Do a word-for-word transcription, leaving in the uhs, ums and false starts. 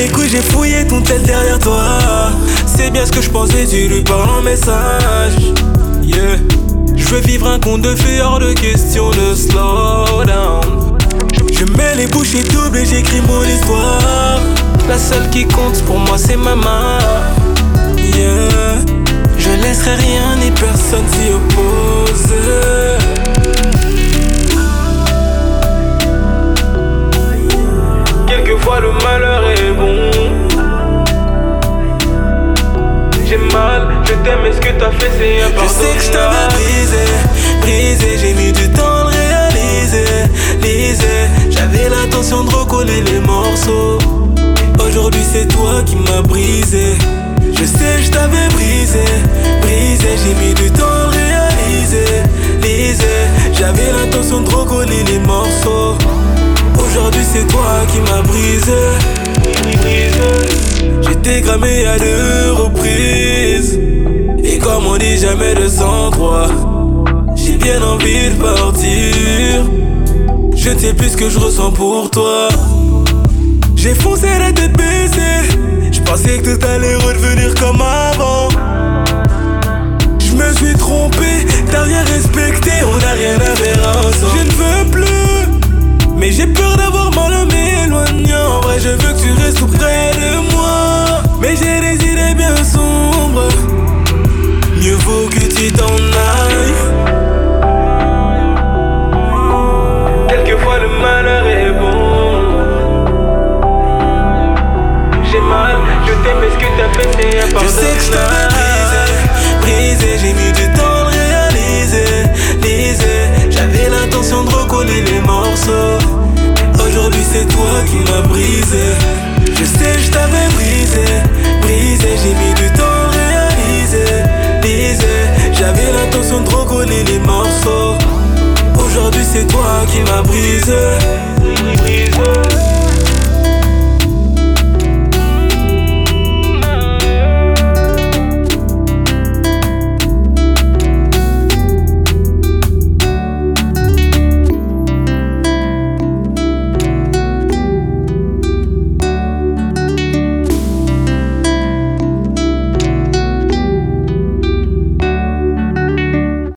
les couilles, j'ai fouillé ton tel derrière toi. C'est bien ce que je pensais, tu lui parles en message. Yeah. Je veux vivre un conte de fées, hors de question de slow down. Je mets les bouchées doubles et j'écris mon histoire. La seule qui compte pour moi c'est ma main. Yeah. Je laisserai rien ni personne s'y opposer. Quelquefois le malheur est bon. J'ai mal, je t'aime, mais ce que t'as fait c'est impardonnable. Je sais que je t'avais brisé, brisé, j'ai mis du temps à le réaliser, liser. J'avais l'intention de recoller les morceaux. Aujourd'hui c'est toi qui m'as brisé. Je sais, je t'avais brisé, brisé, j'ai mis du temps à le réaliser, liser. J'avais l'intention de recoller les morceaux. Aujourd'hui c'est toi qui m'as brisé, brisé. J'étais cramé à deux reprises. Et comme on dit jamais de sang-froid, j'ai bien envie de partir. Je ne sais plus ce que je ressens pour toi. J'ai foncé la tête baissée. Je pensais que tout allait redevenir comme avant.